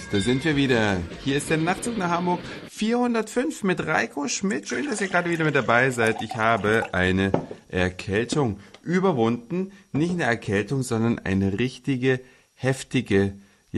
Da sind wir wieder. Hier ist der Nachtzug nach Hamburg 405 mit Reiko Schmidt. Schön, dass ihr gerade wieder mit dabei seid. Ich habe eine Erkältung überwunden. Nicht eine Erkältung, sondern eine richtige, heftige,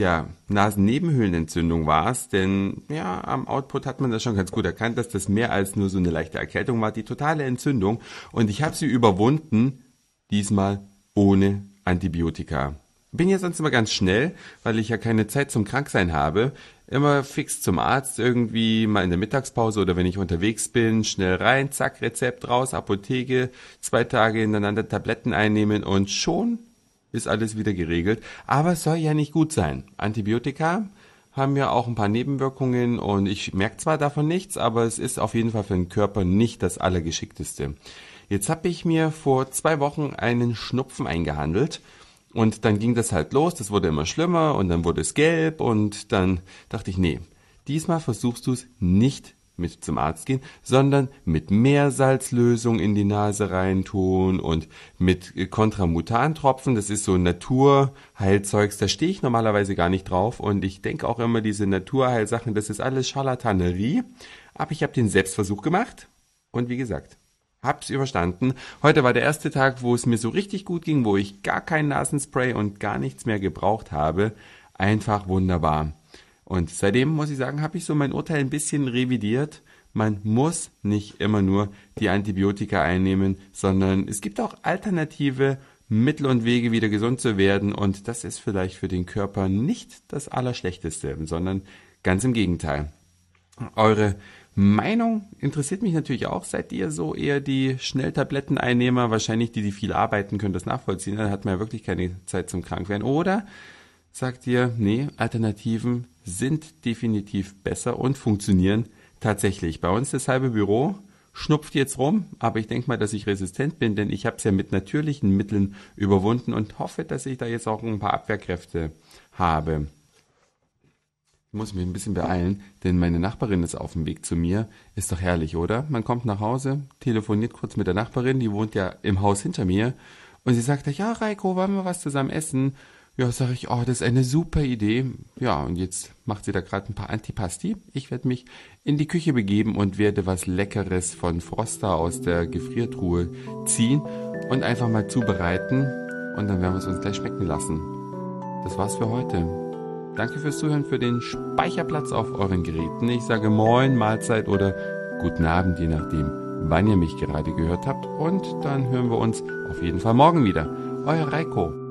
Nasennebenhöhlenentzündung war es. Denn am Output hat man das schon ganz gut erkannt, dass das mehr als nur so eine leichte Erkältung war. Die totale Entzündung. Und ich habe sie überwunden, diesmal ohne Antibiotika. Bin ja sonst immer ganz schnell, weil ich ja keine Zeit zum Kranksein habe. Immer fix zum Arzt, irgendwie mal in der Mittagspause oder wenn ich unterwegs bin, schnell rein, zack, Rezept raus, Apotheke, 2 Tage hintereinander Tabletten einnehmen und schon ist alles wieder geregelt. Aber es soll ja nicht gut sein. Antibiotika haben ja auch ein paar Nebenwirkungen und ich merke zwar davon nichts, aber es ist auf jeden Fall für den Körper nicht das Allergeschickteste. Jetzt habe ich mir vor 2 Wochen einen Schnupfen eingehandelt. Und dann ging das halt los, das wurde immer schlimmer und dann wurde es gelb und dann dachte ich, nee, diesmal versuchst du es nicht mit zum Arzt gehen, sondern mit Meersalzlösung in die Nase reintun und mit Kontramutantropfen, das ist so Naturheilzeugs, da stehe ich normalerweise gar nicht drauf und ich denke auch immer, diese Naturheilsachen, das ist alles Scharlatanerie, aber ich habe den Selbstversuch gemacht und wie gesagt, hab's überstanden. Heute war der erste Tag, wo es mir so richtig gut ging, wo ich gar kein Nasenspray und gar nichts mehr gebraucht habe. Einfach wunderbar. Und seitdem, muss ich sagen, habe ich so mein Urteil ein bisschen revidiert. Man muss nicht immer nur die Antibiotika einnehmen, sondern es gibt auch alternative Mittel und Wege, wieder gesund zu werden. Und das ist vielleicht für den Körper nicht das Allerschlechteste, sondern ganz im Gegenteil. Eure Meinung interessiert mich natürlich auch. Seid ihr so eher die Schnelltabletteneinnehmer, wahrscheinlich die viel arbeiten, können das nachvollziehen, dann hat man ja wirklich keine Zeit zum Krankwerden. Oder sagt ihr, nee, Alternativen sind definitiv besser und funktionieren tatsächlich. Bei uns das halbe Büro schnupft jetzt rum, aber ich denke mal, dass ich resistent bin, denn ich habe es ja mit natürlichen Mitteln überwunden und hoffe, dass ich da jetzt auch ein paar Abwehrkräfte habe. Ich muss mich ein bisschen beeilen, denn meine Nachbarin ist auf dem Weg zu mir. Ist doch herrlich, oder? Man kommt nach Hause, telefoniert kurz mit der Nachbarin, die wohnt ja im Haus hinter mir. Und sie sagt, ja Reiko, wollen wir was zusammen essen? Ja, sage ich, das ist eine super Idee. Ja, und jetzt macht sie da gerade ein paar Antipasti. Ich werde mich in die Küche begeben und werde was Leckeres von Froster aus der Gefriertruhe ziehen und einfach mal zubereiten. Und dann werden wir es uns gleich schmecken lassen. Das war's für heute. Danke fürs Zuhören, für den Speicherplatz auf euren Geräten. Ich sage Moin, Mahlzeit oder Guten Abend, je nachdem, wann ihr mich gerade gehört habt. Und dann hören wir uns auf jeden Fall morgen wieder. Euer Reiko.